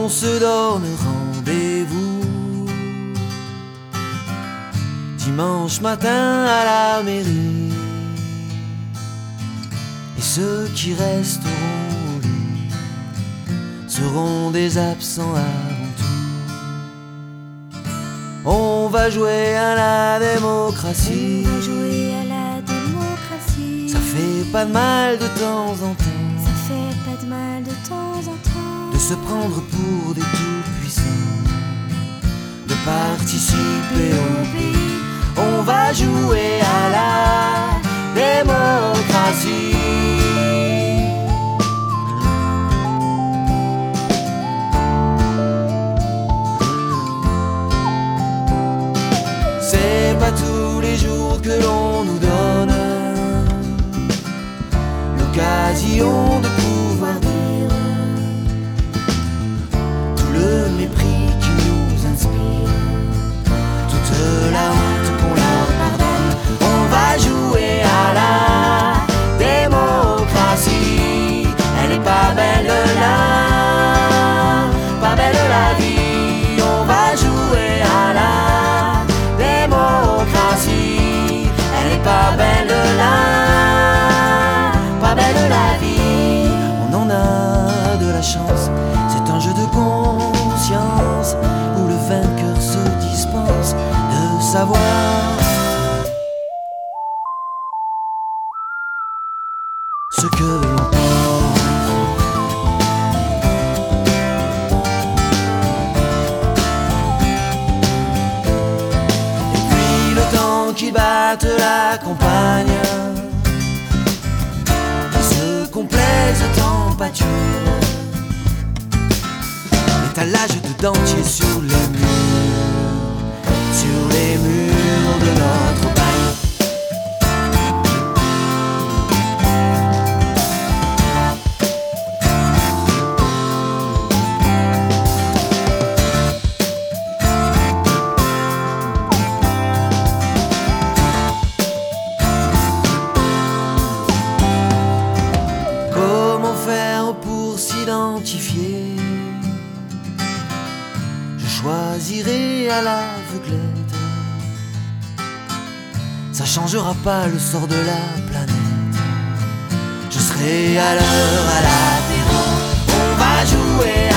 on se donne rendez-vous dimanche matin à la mairie. Et ceux qui resteront au lit seront des absents avant tout. On va jouer à la démocratie. On va jouer à la démocratie. Ça fait pas de mal de temps en temps. Ça fait pas de mal de temps en temps De se prendre pour des tout-puissants, de participer au pays. On va jouer à la démocratie. C'est pas tous les jours que l'on nous donne l'occasion de pouvoir dire tout le mépris qui nous inspire, toute la honte qu'on leur pardonne. On va jouer à la démocratie. Elle est pas belle là, pas belle la vie. On va jouer à la démocratie. Elle est pas belle là, pas belle la vie. On en a de la chance. C'est un jeu de conscience où le vainqueur se dispense de savoir ce que l'on pense. Et puis le temps qui batte la campagne, qui se complaise en pâture, l'étalage de dentier sur les murs de notre bagne. Comment faire pour s'identifier? Je choisirai à l'aveuglette. Ça changera pas le sort de la planète. Je serai à l'heure à l'apéro. On va jouer